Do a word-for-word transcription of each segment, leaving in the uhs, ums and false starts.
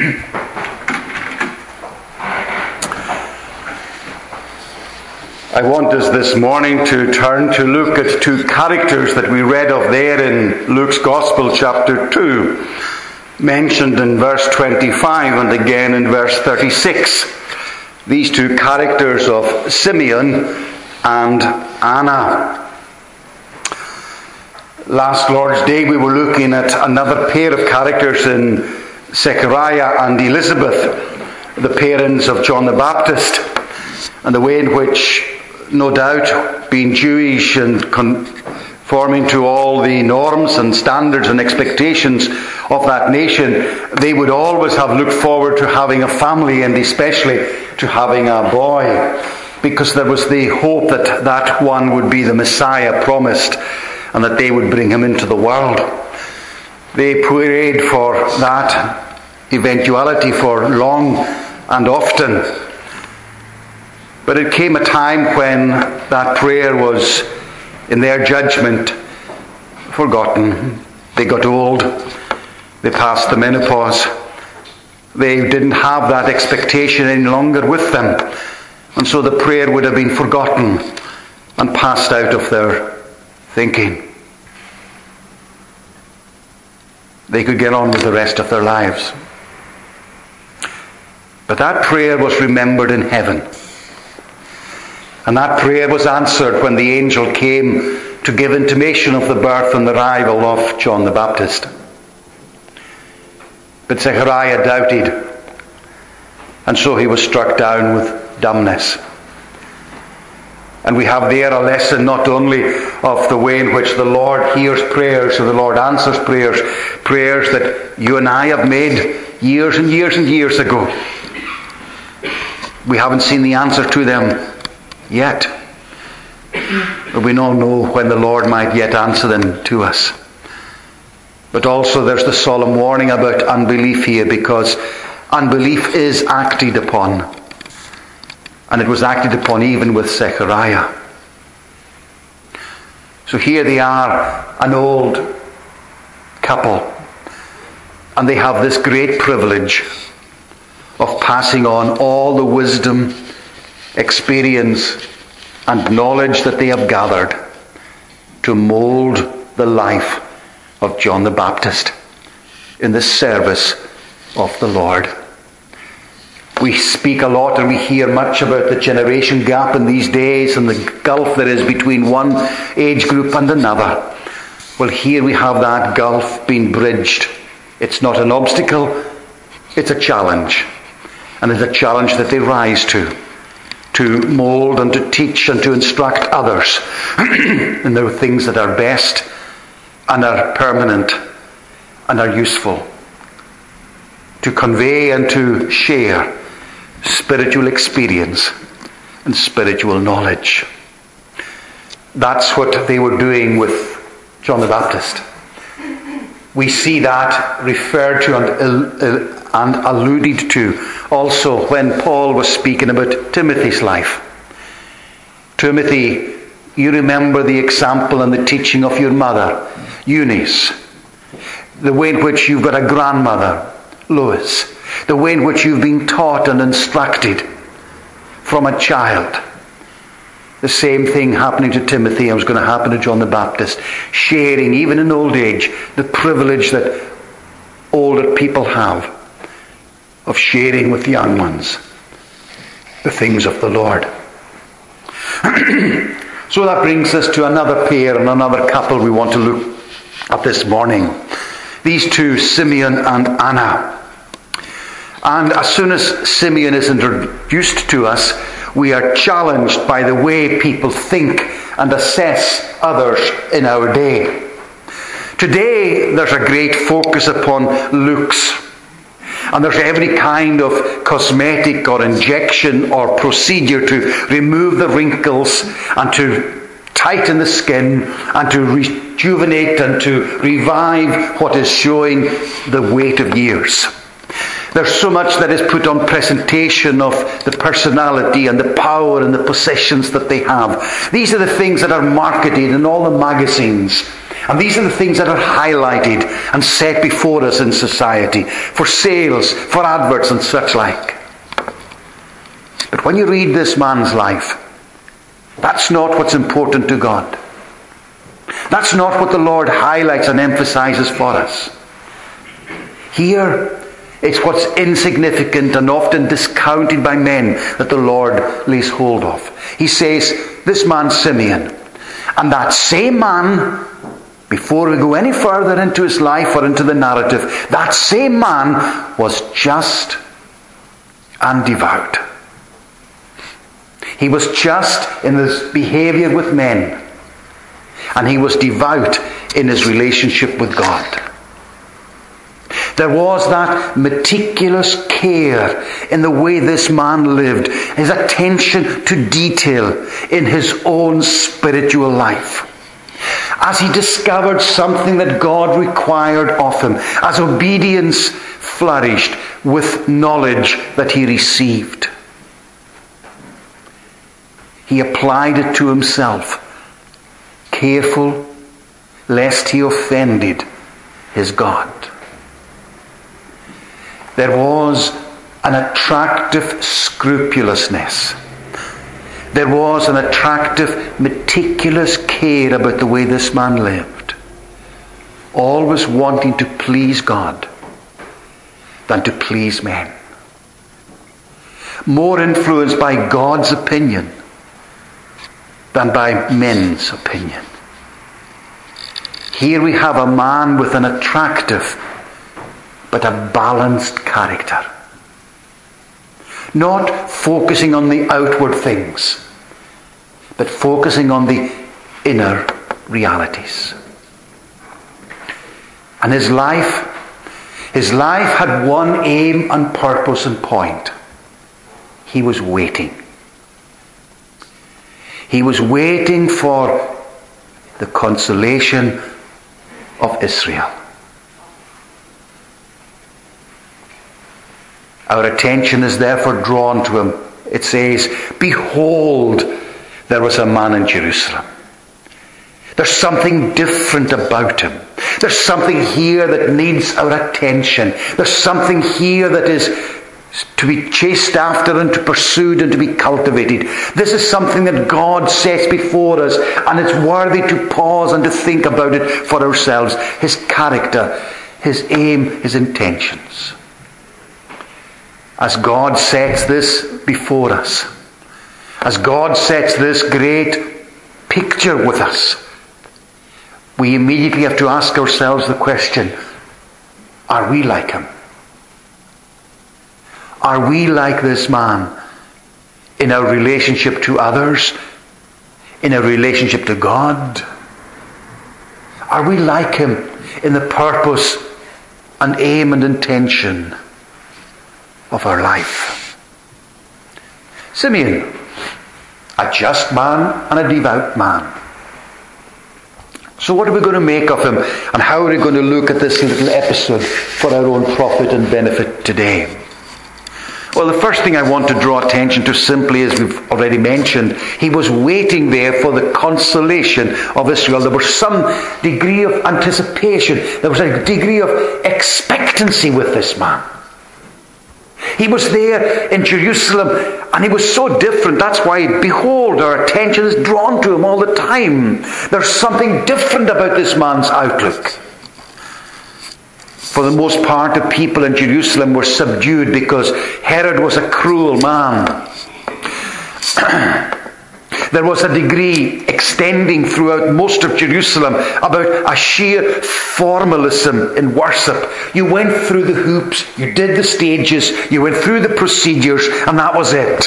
I want us this morning to turn to look at two characters that we read of there in Luke's Gospel, chapter two, mentioned in verse twenty-five and again in verse thirty-six. These two characters of Simeon and Anna. Last Lord's Day we were looking at another pair of characters in Zechariah and Elizabeth, the parents of John the Baptist, and the way in which, no doubt, being Jewish and conforming to all the norms and standards and expectations of that nation, they would always have looked forward to having a family, and especially to having a boy, because there was the hope that that one would be the Messiah promised and that they would bring him into the world. They prayed for that eventuality for long and often. But it came a time when that prayer was, in their judgment, forgotten. They got old. They passed the menopause. They didn't have that expectation any longer with them. And so the prayer would have been forgotten and passed out of their thinking. They could get on with the rest of their lives. But that prayer was remembered in heaven. And that prayer was answered when the angel came to give intimation of the birth and the arrival of John the Baptist. But Zechariah doubted, and so he was struck down with dumbness. And we have there a lesson not only of the way in which the Lord hears prayers, or the Lord answers prayers, prayers that you and I have made years and years and years ago. We haven't seen the answer to them yet. But we don't know when the Lord might yet answer them to us. But also there's the solemn warning about unbelief here, because unbelief is acted upon. And it was acted upon even with Zechariah. So here they are, an old couple. And they have this great privilege of passing on all the wisdom, experience and knowledge that they have gathered to mould the life of John the Baptist in the service of the Lord. We speak a lot and we hear much about the generation gap in these days and the gulf there is between one age group and another. Well, here we have that gulf being bridged. It's not an obstacle, it's a challenge. And it's a challenge that they rise to. To mould and to teach and to instruct others in the things that are best and are permanent and are useful. To convey and to share spiritual experience and spiritual knowledge. That's what they were doing with John the Baptist. We see that referred to and, and alluded to also when Paul was speaking about Timothy's life. Timothy, you remember the example and the teaching of your mother, Eunice. The way in which you've got a grandmother, Lois. The way in which you've been taught and instructed from a child. The same thing happening to Timothy and was going to happen to John the Baptist. Sharing, even in old age, the privilege that older people have of sharing with young ones the things of the Lord. So that brings us to another pair and another couple we want to look at this morning. These two, Simeon and Anna. And as soon as Simeon is introduced to us, we are challenged by the way people think and assess others in our day. Today, there's a great focus upon looks. And there's every kind of cosmetic or injection or procedure to remove the wrinkles and to tighten the skin and to rejuvenate and to revive what is showing the weight of years. There's so much that is put on presentation of the personality and the power and the possessions that they have. These are the things that are marketed in all the magazines. And these are the things that are highlighted and set before us in society, for sales, for adverts and such like. But when you read this man's life, that's not what's important to God. That's not what the Lord highlights and emphasizes for us. Here, it's what's insignificant and often discounted by men that the Lord lays hold of. He says, this man Simeon, and that same man, before we go any further into his life or into the narrative, that same man was just and devout. He was just in his behavior with men, and he was devout in his relationship with God. There was that meticulous care in the way this man lived, his attention to detail in his own spiritual life. As he discovered something that God required of him, as obedience flourished with knowledge that he received, he applied it to himself, careful lest he offended his God. There was an attractive scrupulousness. There was an attractive, meticulous care about the way this man lived. Always wanting to please God than to please men. More influenced by God's opinion than by men's opinion. Here we have a man with an attractive but a balanced character. Not focusing on the outward things, but focusing on the inner realities. And his life, his life had one aim and purpose and point. He was waiting. He was waiting for the consolation of Israel. Our attention is therefore drawn to him. It says, behold, there was a man in Jerusalem. There's something different about him. There's something here that needs our attention. There's something here that is to be chased after and to pursued and to be cultivated. This is something that God sets before us, and it's worthy to pause and to think about it for ourselves. His character, his aim, his intentions. As God sets this before us, as God sets this great picture with us, we immediately have to ask ourselves the question, are we like him? Are we like this man in our relationship to others, in our relationship to God? Are we like him in the purpose and aim and intention of our life? Simeon, a just man and a devout man. So what are we going to make of him, and how are we going to look at this little episode for our own profit and benefit today? Well, the first thing I want to draw attention to simply, as we've already mentioned, he was waiting there for the consolation of Israel. There was some degree of anticipation. There was a degree of expectancy with this man. He was there in Jerusalem, and he was so different. That's why, behold, our attention is drawn to him all the time. There's something different about this man's outlook. For the most part, the people in Jerusalem were subdued because Herod was a cruel man. There was a degree extending throughout most of Jerusalem about a sheer formalism in worship. You went through the hoops, you did the stages, you went through the procedures, and that was it.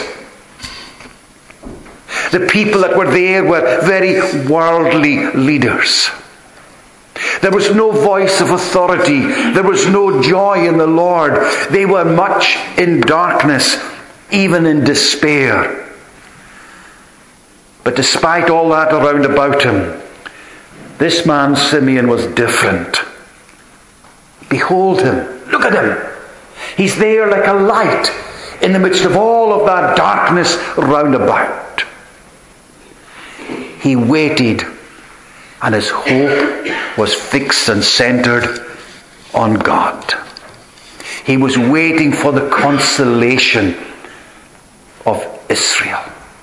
The people that were there were very worldly leaders. There was no voice of authority. There was no joy in the Lord. They were much in darkness, even in despair. But despite all that around about him, this man Simeon was different. Behold him. Look at him. He's there like a light in the midst of all of that darkness round about. He waited and his hope was fixed and centered on God. He was waiting for the consolation of Israel.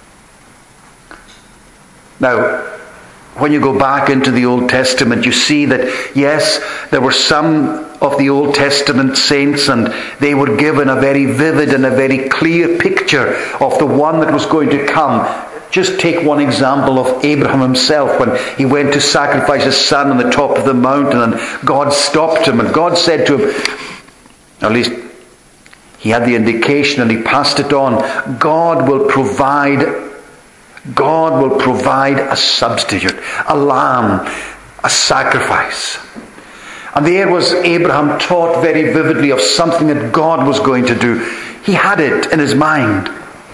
Now, when you go back into the Old Testament, you see that, yes, there were some of the Old Testament saints, and they were given a very vivid and a very clear picture of the one that was going to come. Just take one example of Abraham himself, when he went to sacrifice his son on the top of the mountain, and God stopped him, and God said to him, at least he had the indication and he passed it on, God will provide God will provide a substitute, a lamb, a sacrifice. And there was Abraham taught very vividly of something that God was going to do. He had it in his mind.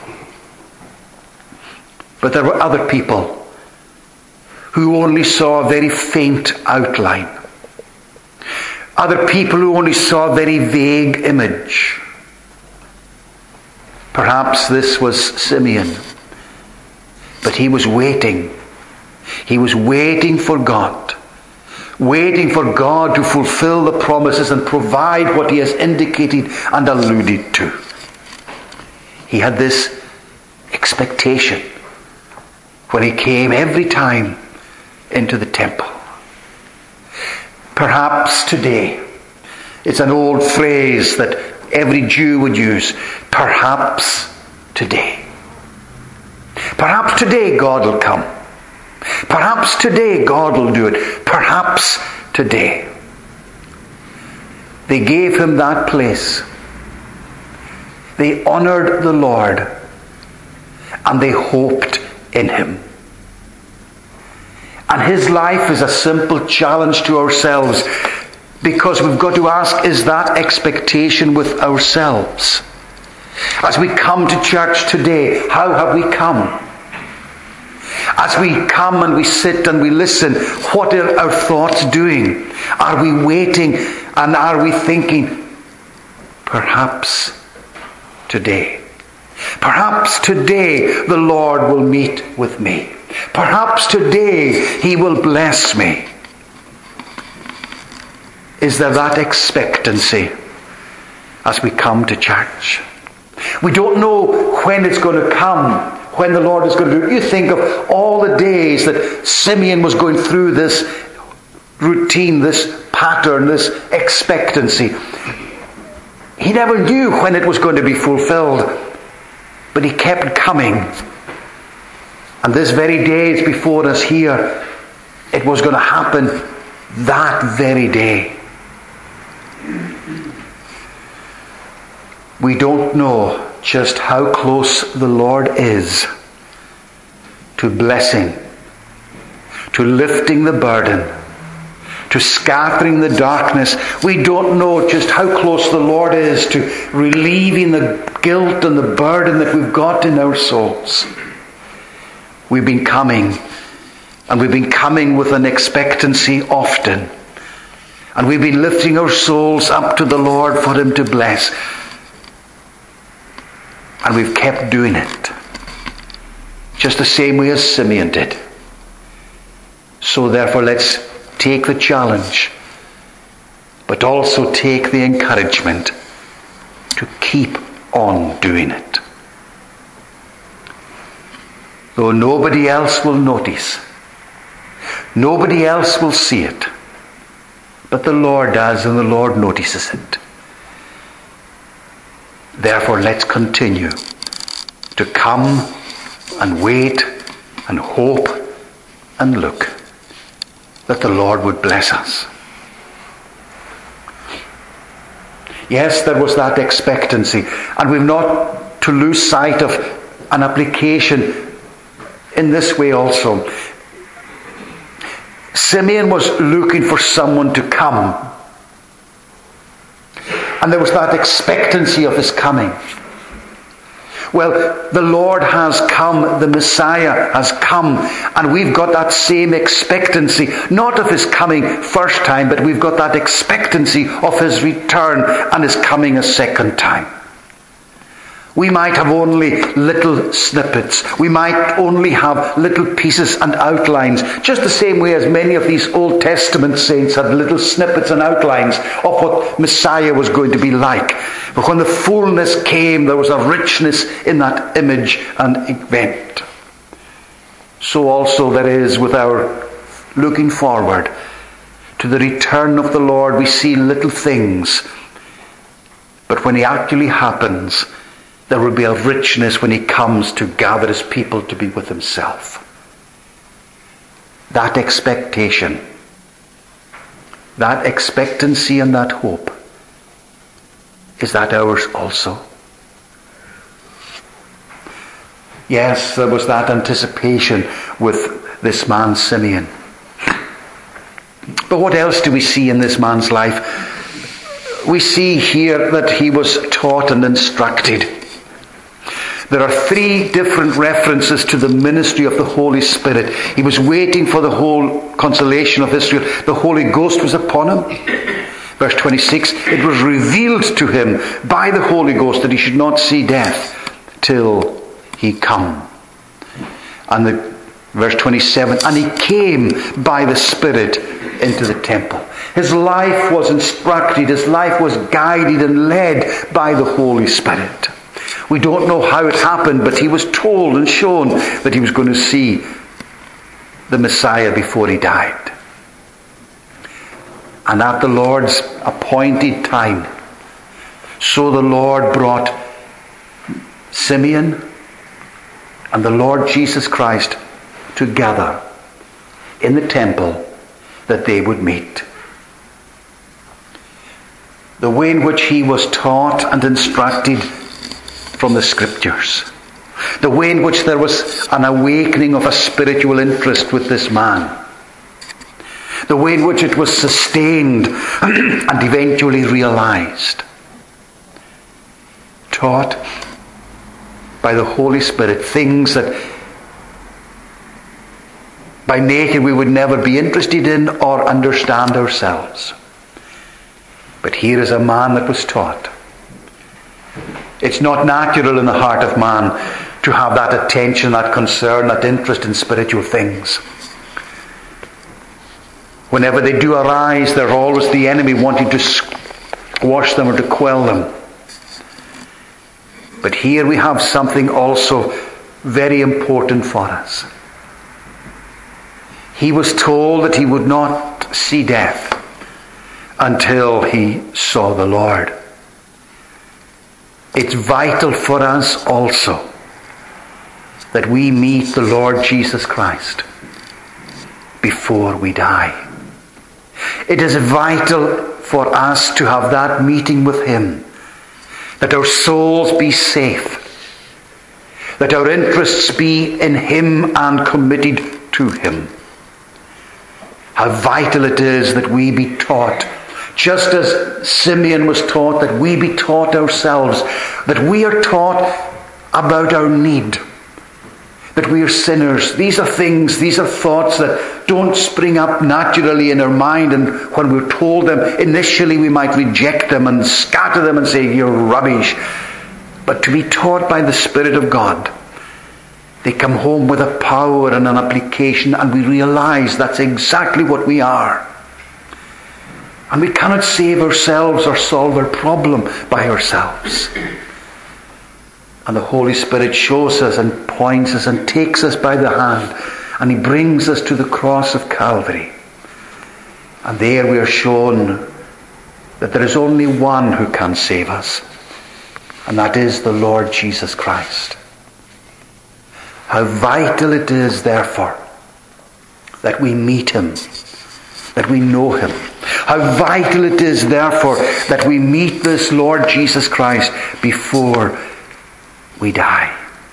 But there were other people who only saw a very faint outline. Other people who only saw a very vague image. Perhaps this was Simeon. But he was waiting. He was waiting for God. Waiting for God to fulfill the promises and provide what he has indicated and alluded to. He had this expectation when he came every time into the temple. Perhaps today, it's an old phrase that every Jew would use, perhaps today. Perhaps today God will come. Perhaps today God will do it. Perhaps today. They gave him that place. They honoured the Lord. And they hoped in him. And his life is a simple challenge to ourselves, because we've got to ask, is that expectation with ourselves? As we come to church today, how have we come? As we come and we sit and we listen, what are our thoughts doing? Are we waiting and are we thinking, perhaps today? Perhaps today the Lord will meet with me. Perhaps today he will bless me. Is there that expectancy as we come to church? We don't know when it's going to come, when the Lord is going to do it. You think of all the days that Simeon was going through this routine, this pattern, this expectancy. He never knew when it was going to be fulfilled, but he kept coming. And this very day is before us here. It was going to happen that very day. We don't know just how close the Lord is to blessing, to lifting the burden, to scattering the darkness. We don't know just how close the Lord is to relieving the guilt and the burden that we've got in our souls. We've been coming, and we've been coming with an expectancy often. And we've been lifting our souls up to the Lord for him to bless. And we've kept doing it. Just the same way as Simeon did. So therefore let's take the challenge, but also take the encouragement to keep on doing it. Though nobody else will notice, nobody else will see it, but the Lord does, and the Lord notices it. Therefore, let's continue to come and wait and hope and look that the Lord would bless us. Yes, there was that expectancy, and we've not to lose sight of an application in this way also. Simeon was looking for someone to come. And there was that expectancy of his coming. Well, the Lord has come, the Messiah has come, and we've got that same expectancy, not of his coming first time, but we've got that expectancy of his return and his coming a second time. We might have only little snippets. We might only have little pieces and outlines, just the same way as many of these Old Testament saints had little snippets and outlines of what Messiah was going to be like. But when the fullness came, there was a richness in that image and event. So also there is with our looking forward to the return of the Lord. We see little things, but when He actually happens, there will be a richness when He comes to gather His people to be with Himself. That expectation, that expectancy and that hope, is that ours also? Yes, there was that anticipation with this man Simeon. But what else do we see in this man's life? We see here that he was taught and instructed. There are three different references to the ministry of the Holy Spirit. He was waiting for the whole consolation of Israel. The Holy Ghost was upon him. Verse twenty-six, it was revealed to him by the Holy Ghost that he should not see death till he come. And the, verse twenty-seven, and he came by the Spirit into the temple. His life was instructed, his life was guided and led by the Holy Spirit. We don't know how it happened, but he was told and shown that he was going to see the Messiah before he died. And at the Lord's appointed time, so the Lord brought Simeon and the Lord Jesus Christ together in the temple that they would meet. The way in which he was taught and instructed from the Scriptures. The way in which there was an awakening of a spiritual interest with this man. The way in which it was sustained and eventually realized. Taught by the Holy Spirit things that by nature we would never be interested in or understand ourselves. But here is a man that was taught. It's not natural in the heart of man to have that attention, that concern, that interest in spiritual things. Whenever they do arise, there's always the enemy wanting to squash them or to quell them. But here we have something also very important for us. He was told that he would not see death until he saw the Lord. It's vital for us also that we meet the Lord Jesus Christ before we die. It is vital for us to have that meeting with Him, that our souls be safe, that our interests be in Him and committed to Him. How vital it is that we be taught, just as Simeon was taught, that we be taught ourselves, that we are taught about our need, that we are sinners. These are things, these are thoughts that don't spring up naturally in our mind, and when we're told them, initially we might reject them and scatter them and say, you're rubbish. But to be taught by the Spirit of God, they come home with a power and an application, and we realize that's exactly what we are. And we cannot save ourselves or solve our problem by ourselves. And the Holy Spirit shows us and points us and takes us by the hand, and He brings us to the cross of Calvary. And there we are shown that there is only one who can save us, and that is the Lord Jesus Christ. How vital it is, therefore, that we meet Him, that we know Him. How vital it is, therefore, that we meet this Lord Jesus Christ before we die.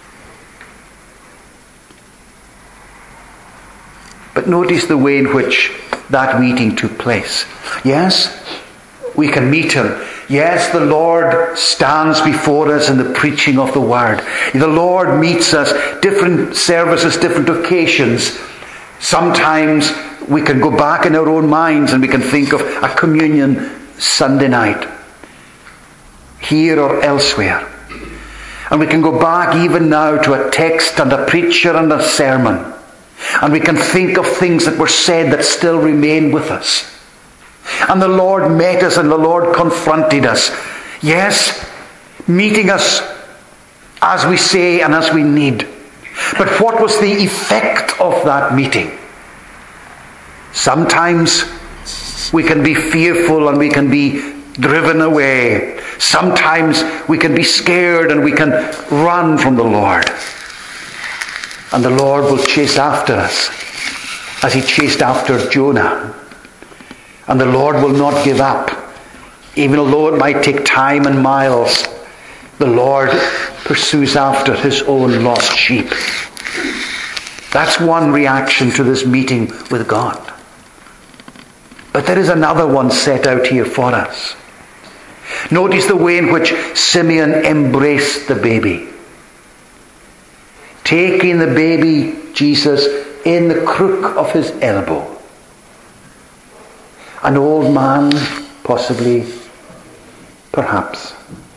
But notice the way in which that meeting took place. Yes, we can meet Him. Yes, the Lord stands before us in the preaching of the Word. The Lord meets us, different services, different occasions. Sometimes we can go back in our own minds and we can think of a communion Sunday night, here or elsewhere. And we can go back even now to a text and a preacher and a sermon. And we can think of things that were said that still remain with us. And the Lord met us and the Lord confronted us. Yes, meeting us as we say and as we need. But what was the effect of that meeting? Sometimes we can be fearful and we can be driven away. Sometimes we can be scared and we can run from the Lord. And the Lord will chase after us as he chased after Jonah. And the Lord will not give up. Even though it might take time and miles, the Lord pursues after his own lost sheep. That's one reaction to this meeting with God. But there is another one set out here for us. Notice the way in which Simeon embraced the baby. Taking the baby Jesus in the crook of his elbow. An old man, possibly, perhaps.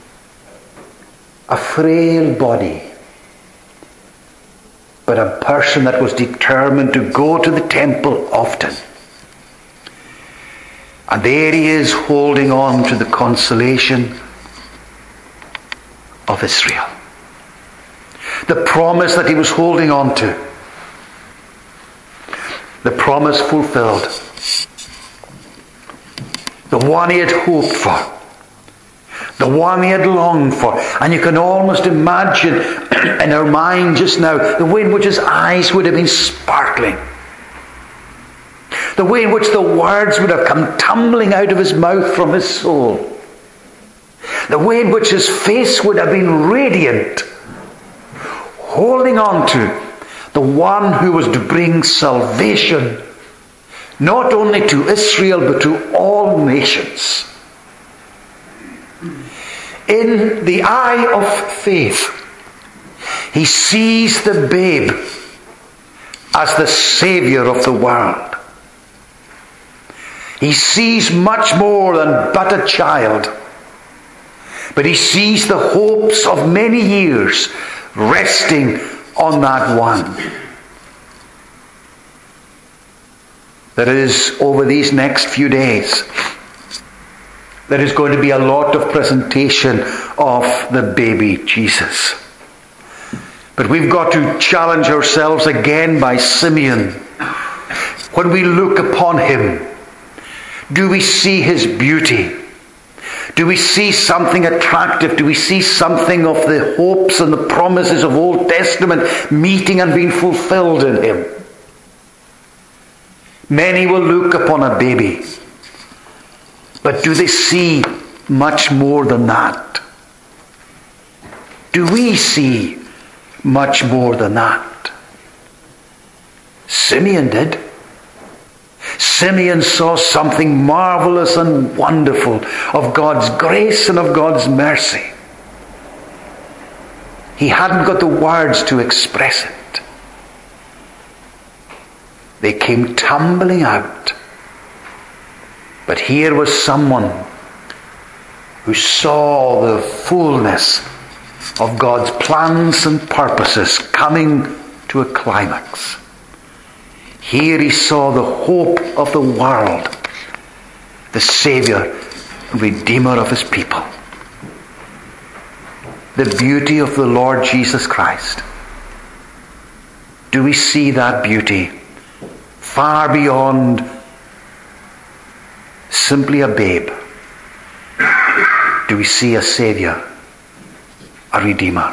A frail body. But a person that was determined to go to the temple often. And there he is holding on to the consolation of Israel. The promise that he was holding on to. The promise fulfilled. The one he had hoped for. The one he had longed for. And you can almost imagine in our mind just now the way in which his eyes would have been sparkling. The way in which the words would have come tumbling out of his mouth from his soul. The way in which his face would have been radiant. Holding on to the one who was to bring salvation not only to Israel but to all nations. In the eye of faith, he sees the babe as the Saviour of the world. He sees much more than but a child, but he sees the hopes of many years resting on that one. There is, over these next few days, there is going to be a lot of presentation of the baby Jesus. But we've got to challenge ourselves again by Simeon. When we look upon him, do we see his beauty? Do we see something attractive? Do we see something of the hopes and the promises of Old Testament meeting and being fulfilled in him? Many will look upon a baby, but do they see much more than that? Do we see much more than that? Simeon did. Simeon saw something marvelous and wonderful of God's grace and of God's mercy. He hadn't got the words to express it. They came tumbling out. But here was someone who saw the fullness of God's plans and purposes coming to a climax. Here he saw the hope of the world, the Saviour and Redeemer of his people. The beauty of the Lord Jesus Christ. Do we see that beauty far beyond simply a babe? Do we see a Saviour, a Redeemer?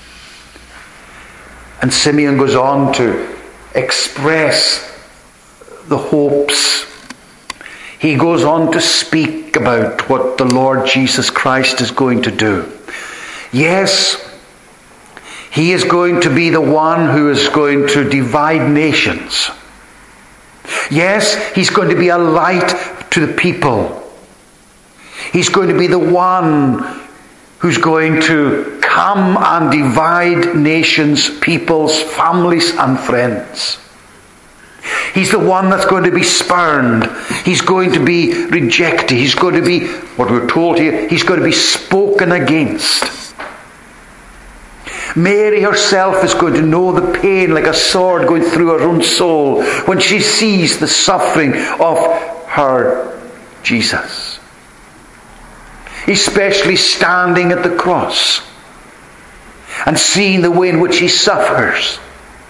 And Simeon goes on to express the hopes. He goes on to speak about what the Lord Jesus Christ is going to do. Yes, he is going to be the one who is going to divide nations. Yes, he's going to be a light to the people. He's going to be the one who's going to come and divide nations, peoples, families and friends. He's the one that's going to be spurned. He's going to be rejected. He's going to be, what we're told here, he's going to be spoken against. Mary herself is going to know the pain like a sword going through her own soul when she sees the suffering of her Jesus. Especially standing at the cross and seeing the way in which he suffers.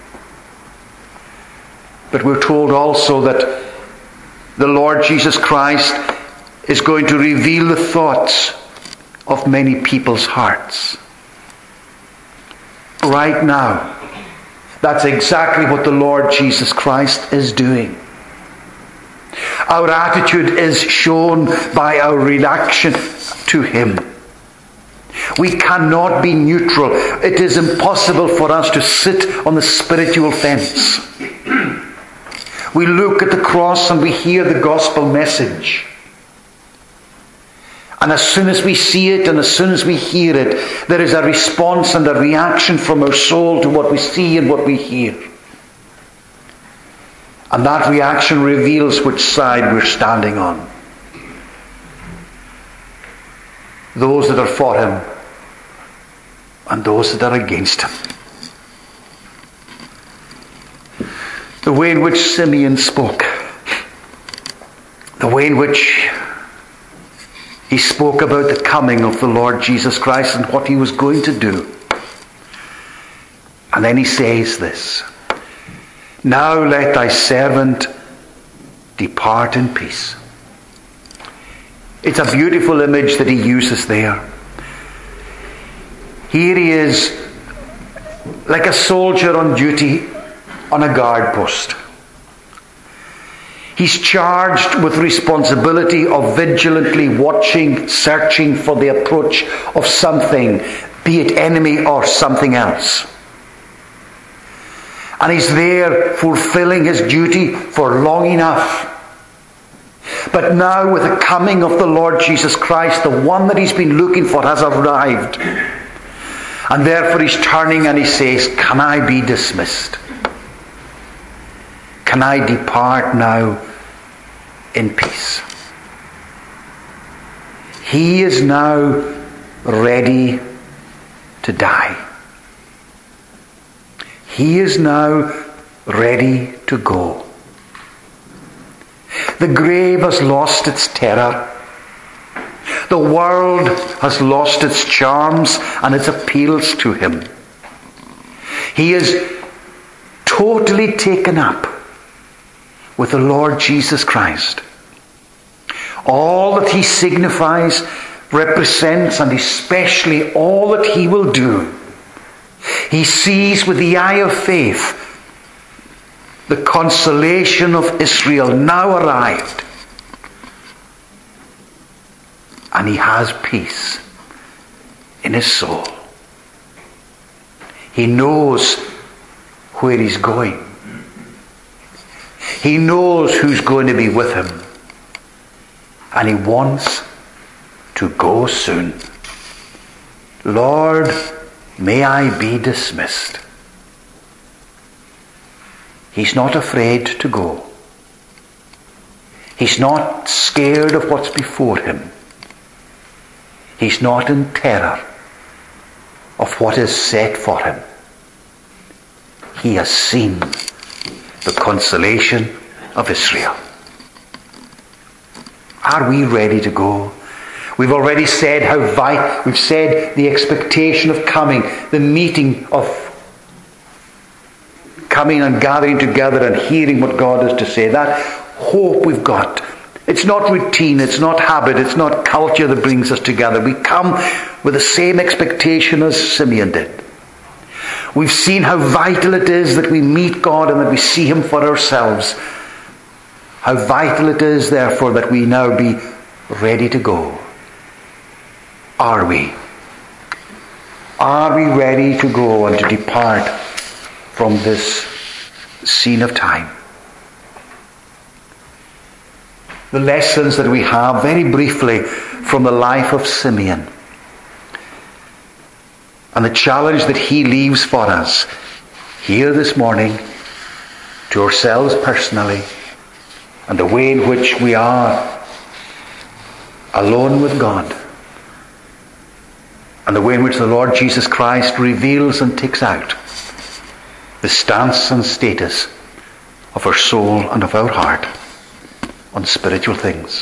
But we're told also that the Lord Jesus Christ is going to reveal the thoughts of many people's hearts. Right now, that's exactly what the Lord Jesus Christ is doing. Our attitude is shown by our reaction to him. We cannot be neutral. It is impossible for us to sit on the spiritual fence. We look at the cross and we hear the gospel message. And as soon as we see it and as soon as we hear it, there is a response and a reaction from our soul to what we see and what we hear. And that reaction reveals which side we're standing on. Those that are for him and those that are against him. The way in which Simeon spoke, the way in which he spoke about the coming of the Lord Jesus Christ and what he was going to do. And then he says this, "Now let thy servant depart in peace." It's a beautiful image that he uses there. Here he is like a soldier on duty on a guard post. He's charged with responsibility of vigilantly watching, searching for the approach of something, be it enemy or something else. And he's there fulfilling his duty for long enough. But now with the coming of the Lord Jesus Christ, the one that he's been looking for has arrived. And therefore he's turning and he says, "Can I be dismissed? Can I depart now in peace?" He is now ready to die. He is now ready to go. The grave has lost its terror. The world has lost its charms and its appeals to him. He is totally taken up with the Lord Jesus Christ. All that he signifies, represents, and especially all that he will do, he sees with the eye of faith the consolation of Israel now arrived. And he has peace in his soul. He knows where he's going. He knows who's going to be with him. And he wants to go soon. "Lord, may I be dismissed." He's not afraid to go. He's not scared of what's before him. He's not in terror of what is set for him. He has seen the consolation of Israel. Are we ready to go? We've already said how vital, we've said the expectation of coming, the meeting of coming and gathering together and hearing what God has to say. That hope we've got. It's not routine, it's not habit, it's not culture that brings us together. We come with the same expectation as Simeon did. We've seen how vital it is that we meet God and that we see him for ourselves. How vital it is, therefore, that we now be ready to go. Are we? Are we ready to go and to depart from this scene of time? The lessons that we have, very briefly, from the life of Simeon, and the challenge that he leaves for us here this morning, to ourselves personally, and the way in which we are alone with God, and the way in which the Lord Jesus Christ reveals and takes out the stance and status of our soul and of our heart on spiritual things.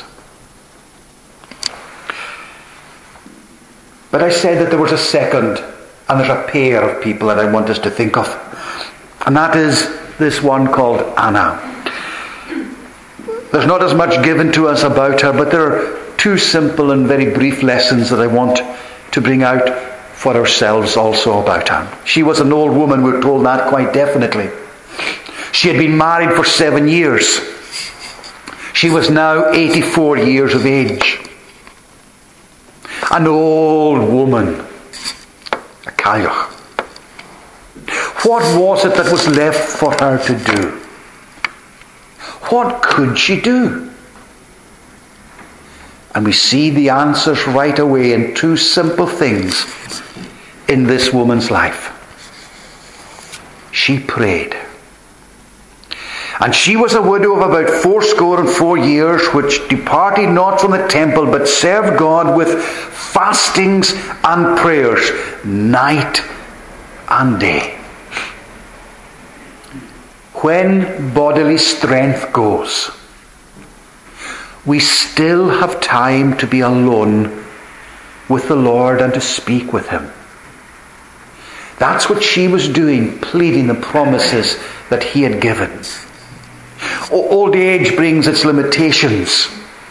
But I said that there was a second, and there's a pair of people that I want us to think of. And that is this one called Anna. There's not as much given to us about her, but there are two simple and very brief lessons that I want to bring out for ourselves also about her. She was an old woman, we're told that quite definitely. She had been married for seven years. She was now eighty-four years of age. An old woman. A cailleach. What was it that was left for her to do? What could she do? And we see the answers right away in two simple things in this woman's life. She prayed. And she was a widow of about fourscore and four years, which departed not from the temple, but served God with fastings and prayers, night and day. When bodily strength goes, we still have time to be alone with the Lord and to speak with Him. That's what she was doing, pleading the promises that He had given. Old age brings its limitations.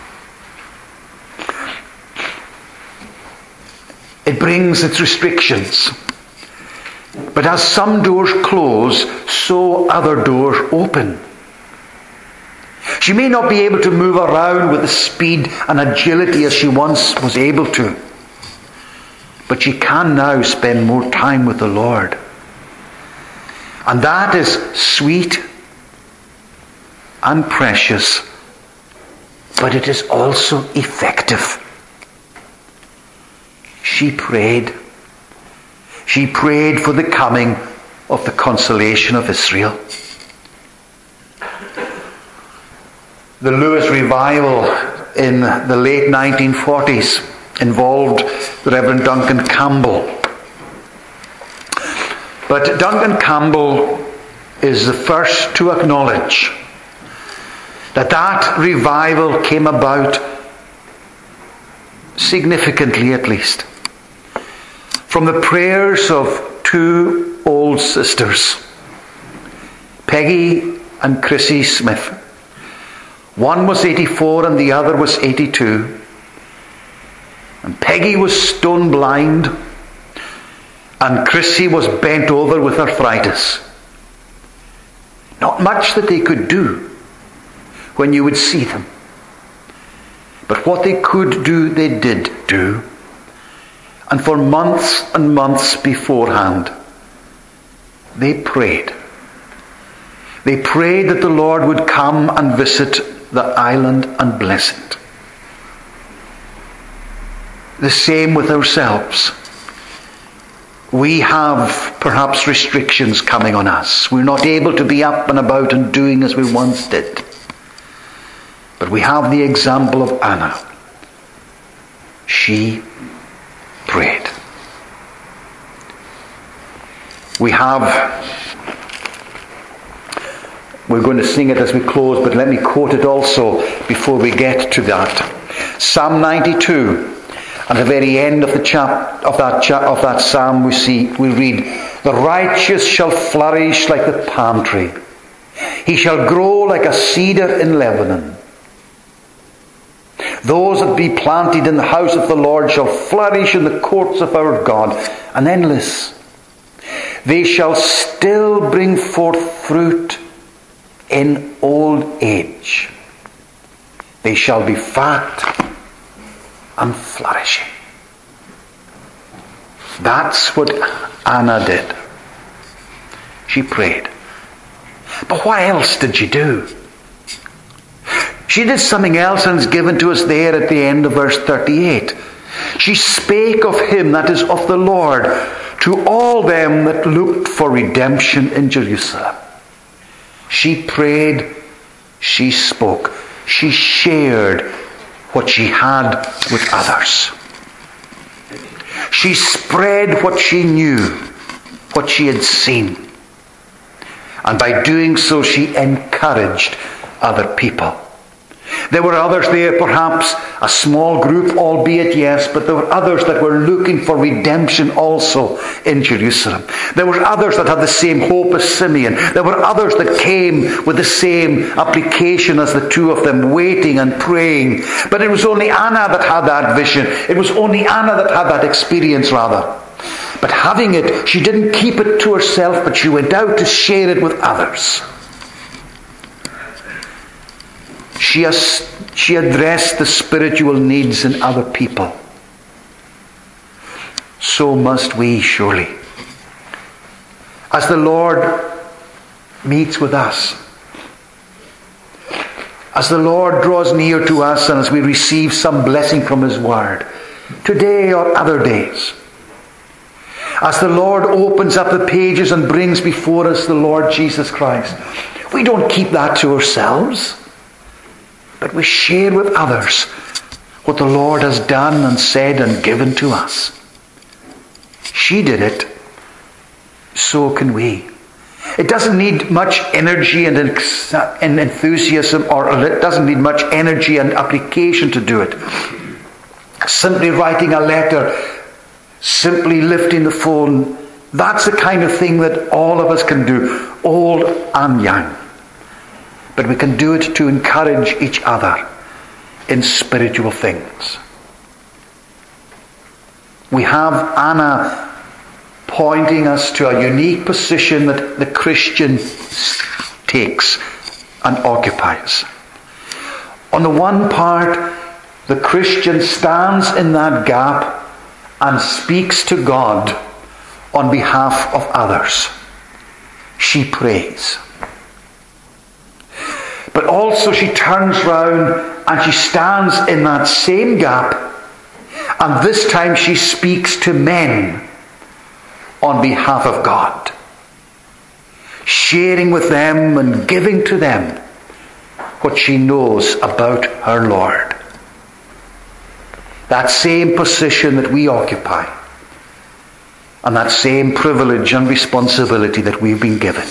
It brings its restrictions. But as some doors close, so other doors open. She may not be able to move around with the speed and agility as she once was able to. But she can now spend more time with the Lord. And that is sweet and precious, but it is also effective. She prayed. She prayed for the coming of the consolation of Israel. The Lewis revival in the late nineteen forties involved the Reverend Duncan Campbell. But Duncan Campbell is the first to acknowledge that that revival came about, significantly at least, from the prayers of two old sisters, Peggy and Chrissy Smith. One was eighty-four and the other was eighty-two. And Peggy was stone blind, and Chrissy was bent over with arthritis. Not much that they could do when you would see them. But what they could do, they did do. And for months and months beforehand, they prayed. They prayed that the Lord would come and visit the island and bless it. The same with ourselves. We have perhaps restrictions coming on us. We're not able to be up and about and doing as we once did. But we have the example of Anna. She prayed. We have, we're going to sing it as we close, but let me quote it also before we get to that. Psalm ninety-two. At the very end of the chap of that chap of that psalm, we see we read, "The righteous shall flourish like the palm tree; he shall grow like a cedar in Lebanon. Those that be planted in the house of the Lord shall flourish in the courts of our God." And then listen, "They shall still bring forth fruit in old age. They shall be fat and flourishing." That's what Anna did. She prayed. But what else did she do? She did something else, and it's given to us there at the end of verse thirty-eight. She spake of him, that is of the Lord, to all them that looked for redemption in Jerusalem. She prayed, she spoke, she shared what she had with others. She spread what she knew, what she had seen. And by doing so, she encouraged other people. There were others there, perhaps a small group, albeit yes, but there were others that were looking for redemption also in Jerusalem. There were others that had the same hope as Simeon. There were others that came with the same application as the two of them, waiting and praying. But it was only Anna that had that vision. It was only Anna that had that experience, rather. But having it, she didn't keep it to herself, but she went out to share it with others. She, has, she addressed the spiritual needs in other people. So must we, surely. As the Lord meets with us, as the Lord draws near to us, and as we receive some blessing from His Word, today or other days, as the Lord opens up the pages and brings before us the Lord Jesus Christ, we don't keep that to ourselves, but we share with others what the Lord has done and said and given to us. She did it, so can we. It doesn't need much energy and enthusiasm, or it doesn't need much energy and application to do it. Simply writing a letter, simply lifting the phone, that's the kind of thing that all of us can do, old and young. But we can do it to encourage each other in spiritual things. We have Anna pointing us to a unique position that the Christian takes and occupies. On the one part, the Christian stands in that gap and speaks to God on behalf of others. She prays. But also she turns round and she stands in that same gap, and this time she speaks to men on behalf of God, sharing with them and giving to them what she knows about her Lord. That same position that we occupy, and that same privilege and responsibility that we've been given.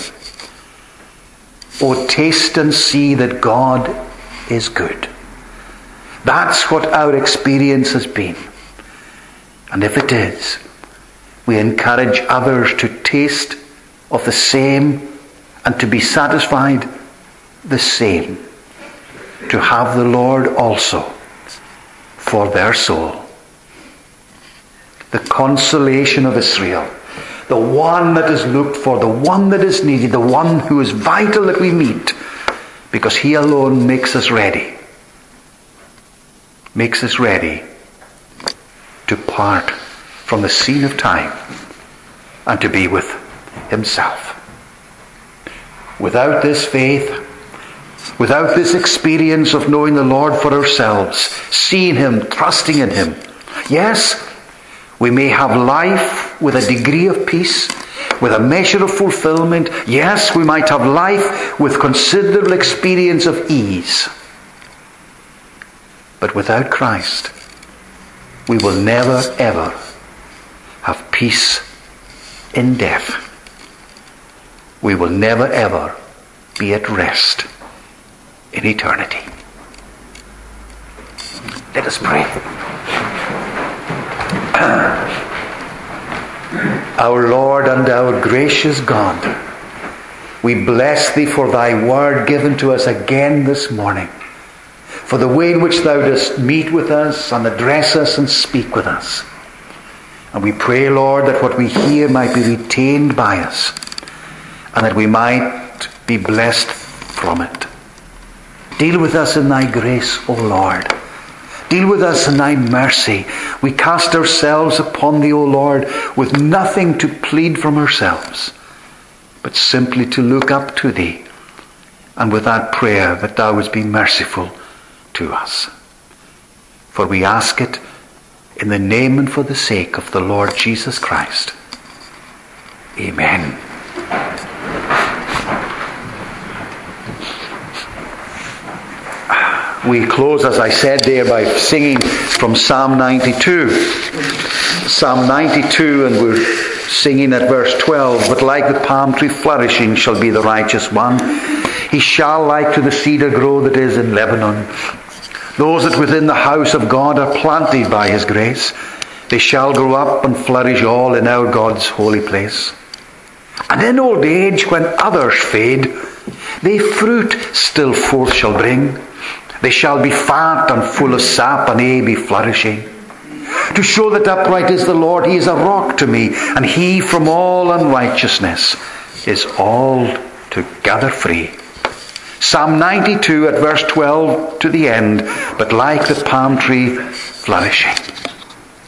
Oh, taste and see that God is good. That's what our experience has been. And if it is, we encourage others to taste of the same and to be satisfied the same, to have the Lord also for their soul. The consolation of Israel, the one that is looked for, the one that is needed, the one who is vital that we meet, because He alone makes us ready. Makes us ready to part from the scene of time and to be with Himself. Without this faith, without this experience of knowing the Lord for ourselves, seeing Him, trusting in Him, yes, we may have life with a degree of peace, with a measure of fulfillment. Yes, we might have life with considerable experience of ease. But without Christ, we will never ever have peace in death. We will never ever be at rest in eternity. Let us pray. Our Lord and our gracious God, we bless Thee for Thy word given to us again this morning, for the way in which Thou dost meet with us and address us and speak with us. And we pray, Lord, that what we hear might be retained by us, and that we might be blessed from it. Deal with us in Thy grace, O Lord. Deal with us in Thy mercy. We cast ourselves upon Thee, O Lord, with nothing to plead from ourselves, but simply to look up to Thee, and with that prayer that Thou wouldst be merciful to us. For we ask it in the name and for the sake of the Lord Jesus Christ. Amen. We close, as I said there, by singing from Psalm ninety-two. Psalm ninety-two, and we're singing at verse twelve. But like the palm tree flourishing shall be the righteous one. He shall like to the cedar grow that is in Lebanon. Those that within the house of God are planted by his grace, they shall grow up and flourish all in our God's holy place. And in old age, when others fade, they fruit still forth shall bring. They shall be fat and full of sap, and aye be flourishing. To show that upright is the Lord, he is a rock to me, and he from all unrighteousness is altogether free. Psalm ninety-two at verse twelve to the end. But like the palm tree flourishing.